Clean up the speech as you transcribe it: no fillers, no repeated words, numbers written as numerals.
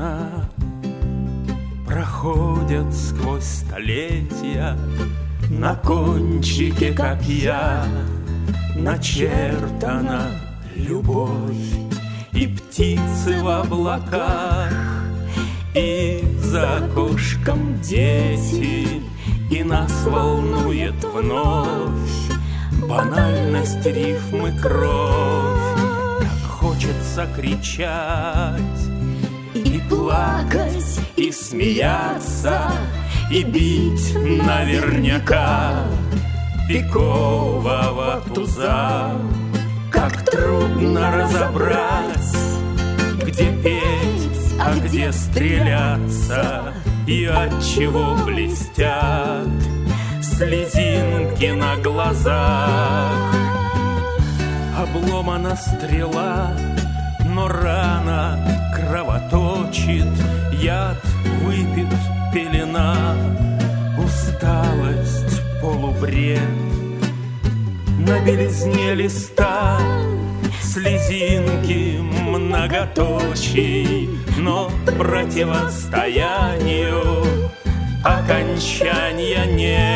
времена проходят сквозь столетия, на кончике копья начертана любовь, и птицы в облаках, и за окошком дети, и нас волнует вновь банальность рифмы, кровь. Так хочется кричать и плакать, и смеяться, и бить наверняка пикового туза. Как трудно разобрать, где петь, а где стреляться, и от чего блестят слезинки на глазах. Обломана стрела, но рана кровоточит, яд выпит, пелена, усталость, полубред. На белизне листа слезинки многоточий, но противостоянию окончания нет.